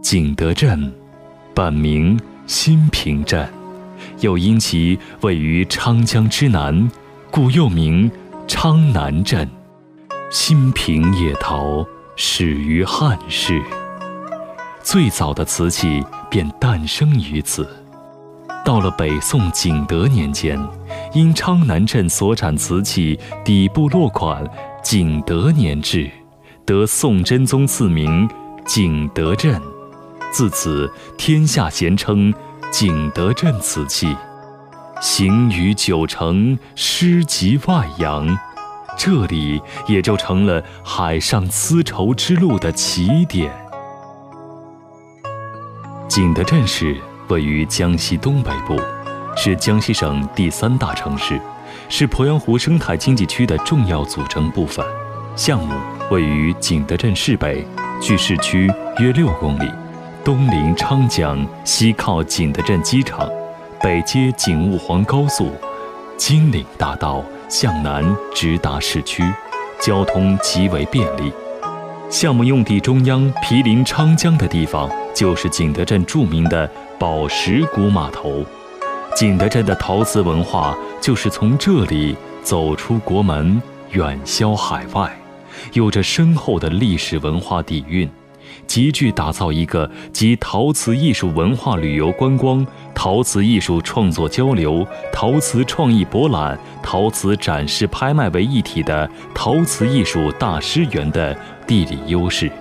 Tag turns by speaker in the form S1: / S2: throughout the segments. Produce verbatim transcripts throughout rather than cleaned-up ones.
S1: 景德镇，本名新平镇，又因其位于昌江之南，故又名昌南镇。新平野陶始于汉室，最早的瓷器便诞生于此。到了北宋景德年间，因昌南镇所产瓷器底部落款景德年制，得宋真宗赐名景德镇，自此天下咸称景德镇瓷器。行于九成，诗及外洋，这里也就成了海上丝绸之路的起点。景德镇市位于江西东北部，是江西省第三大城市，是鄱阳湖生态经济区的重要组成部分。项目位于景德镇市北，距市区约六公里，东临昌江，西靠景德镇机场，北接景务黄高速、金岭大道向南直达市区，交通极为便利。项目用地中央毗邻昌江的地方，就是景德镇著名的宝石古码头。景德镇的陶瓷文化就是从这里走出国门，远销海外，有着深厚的历史文化底蕴，极具打造一个集陶瓷艺术文化旅游观光、陶瓷艺术创作交流、陶瓷创意博览、陶瓷展示拍卖为一体的陶瓷艺术大师园的地理优势。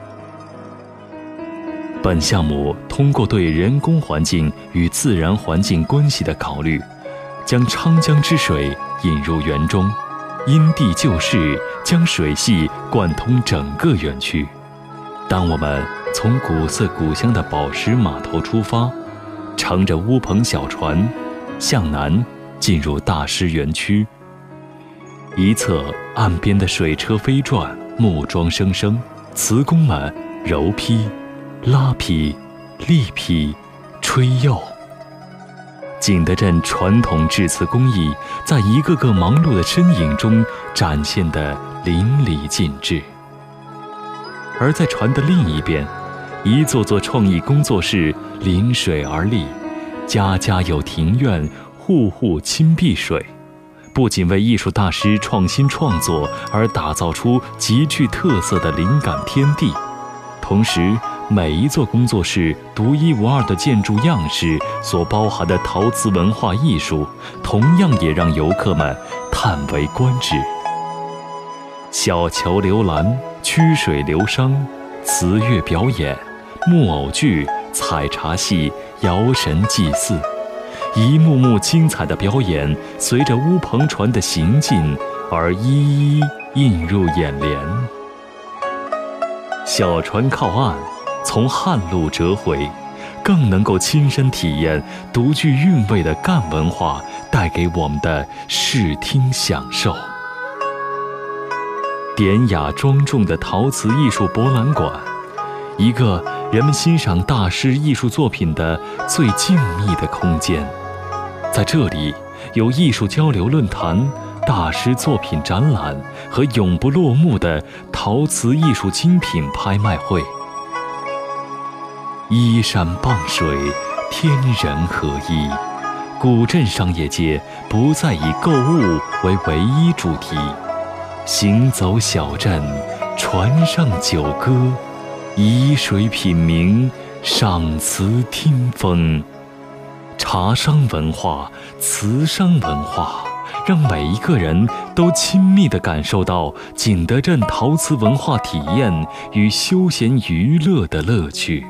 S1: 本项目通过对人工环境与自然环境关系的考虑，将昌江之水引入园中，因地就势，将水系贯通整个园区。当我们从古色古香的宝石码头出发，乘着乌篷小船向南进入大师园区，一侧岸边的水车飞转，木桩声声，瓷工们揉坯、拉坯、立坯、吹釉。景德镇传统制瓷工艺在一个个忙碌的身影中展现得淋漓尽致。而在船的另一边，一座座创意工作室临水而立，家家有庭院，户户亲碧水，不仅为艺术大师创新创作而打造出极具特色的灵感天地，同时每一座工作室独一无二的建筑样式所包含的陶瓷文化艺术，同样也让游客们叹为观止。小桥流蓝、曲水流觞、瓷乐表演、木偶剧、采茶戏、摇神祭祀，一幕幕精彩的表演随着乌篷船的行进而一一映入眼帘。小船靠岸，从汉路折回，更能够亲身体验独具韵味的赣文化带给我们的视听享受。典雅庄重的陶瓷艺术博览馆，一个人们欣赏大师艺术作品的最静谧的空间。在这里有艺术交流论坛、大师作品展览和永不落幕的陶瓷艺术精品拍卖会。依山傍水，天人合一，古镇商业街不再以购物为唯一主题。行走小镇，船上酒歌，沂水品茗，赏瓷听风。茶商文化、瓷商文化，让每一个人都亲密地感受到景德镇陶瓷文化体验与休闲娱乐的乐趣。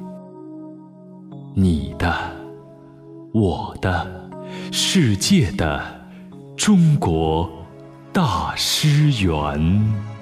S1: 你的、我的、世界的中国大师园。